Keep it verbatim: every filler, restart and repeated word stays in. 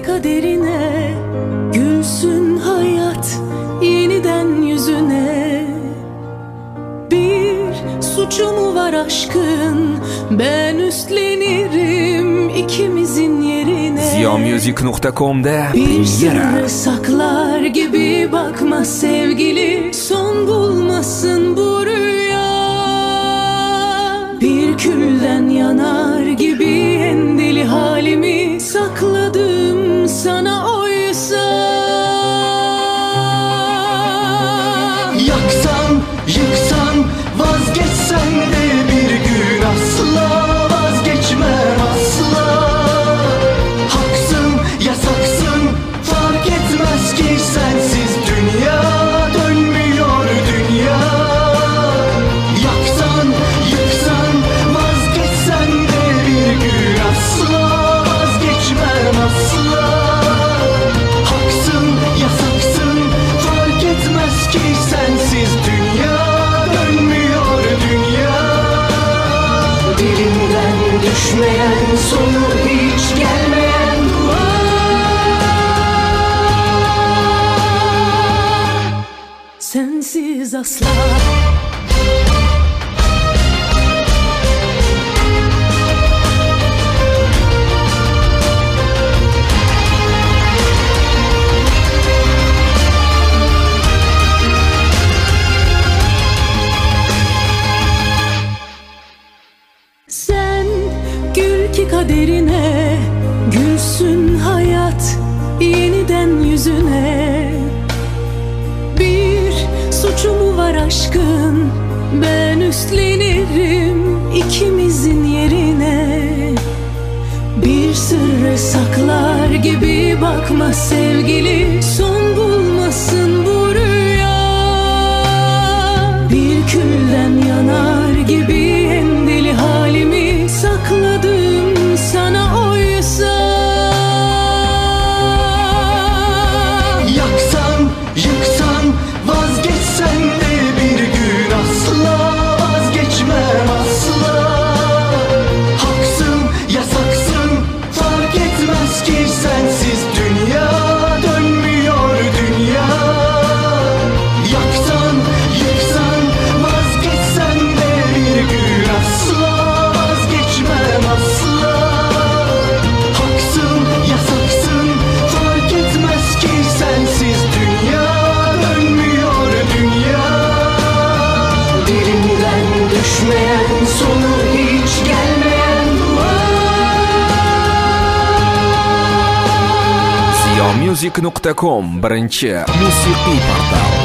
kaderine, gülsün hayat yeniden yüzüne. Bir suçu mu var aşkın, ben üstlenirim ikimizin yerine. Ziyamusic nokta com'da bir sırrı saklar gibi bakma sevgili, son bulmasın bu rüya. Bir külden yanar gibi en deli halimi sakladım sana oysa. Yaksan, yıksan, vazgeçsen de bir gün asla vazgeçmem asla. Haksın, yasaksın, fark etmez ki sensiz dünya dönmüyor dünya. Yaksan, yıksan, vazgeçsen de bir gün asla vazgeçmem asla. Haksın, yasaksın, fark etmez ki sensiz dünya dönmüyor dünya. Dilimden düşmeyen, sonu hiç gelmeyen dua. Sensiz asla. Sen gül ki kaderine, gülsün hayat yeniden yüzüne. Bir suçu mu var aşkın, ben üstlenirim ikimizin yerine. Bir sırrı saklar gibi bakma sevgili, son bulmasın bu rüya. Bir külden yanar gibi en deli halimi sakladım sana oysa. Yaksan, yıksan, vazgeçsen de bir gün asla vazgeçmem asla. Haksın, yasaksın, fark etmez ki sensiz dünya dönmüyor dünya. Yaksan, yıksan, vazgeçsen de bir gün asla vazgeçmem asla. Haksın, yasaksın, fark etmez ki sensiz dünya dönmüyor dünya. Dilimden düşmeyen, sonu hiç gelmeyen dua. Ziyamusic nokta com birinchi musiqiy portal.